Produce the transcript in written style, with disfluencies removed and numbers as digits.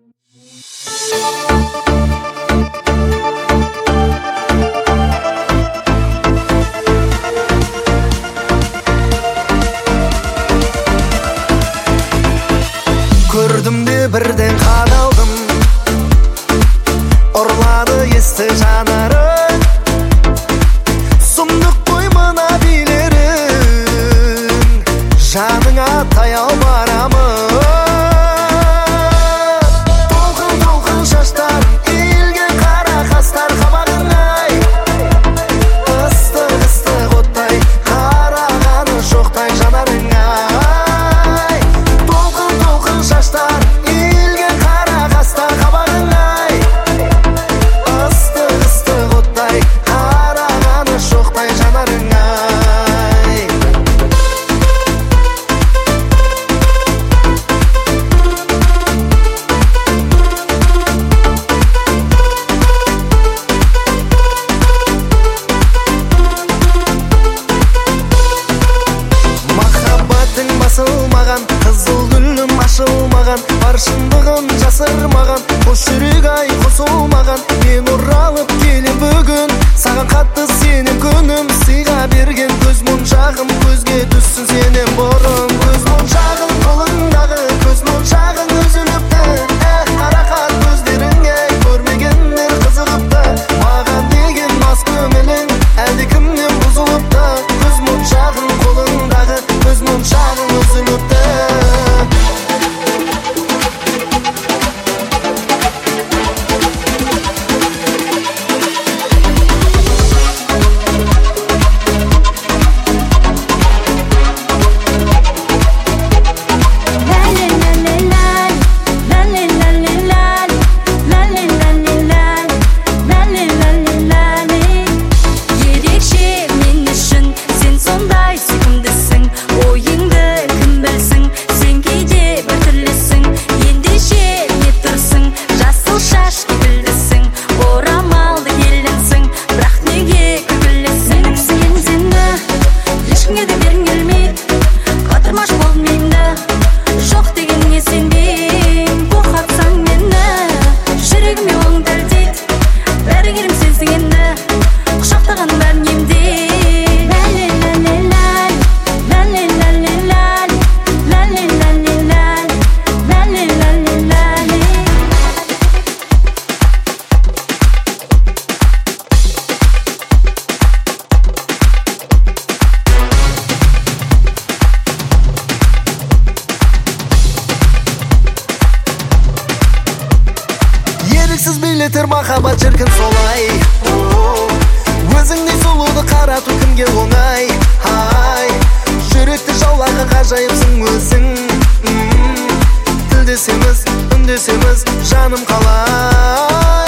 Көрдім де бірден қадалдым, ұрлады есті жанарың. Сұмдық қой мына билерің, жаныңа таяу барамын. Толқын шаштарың, иілген қара қастар қабағың ай. Ыстық оттай, қарағаны шоқтай жанарың ай. Толқын шаштар, иілген қара қастар қабағың ай. Ыстық оттай, қарағаны шоқтай жанарың ай. Махаббатың басылмаған, қызыл гүлім ашылмаған, бар шындығын жасырмаған, қос жүрек ай қосылмаған. Мен оралып келем бүгін, саған қатты сенем күнім. Сыйға берген көз моншағым, көзге түссін сенен бұрын. Көз моншағым қолыңдағы, көз моншағың үзіліпті. Қарақат көздеріңе көрмегендер қызығыпты. Маған деген мас көңілің әлде кімнен бұзылыпты. Көз моншағың қолыңдағы, көз моншағың үзіліпті. Еріксіз билетер махаббат шіркін солай. Өзіңдей сұлуды қарату кімге оңай. Ай, жүректі жаулаған ғажайыпсың өзің. Тілдесеміз, үндесеміз, жаным қалай.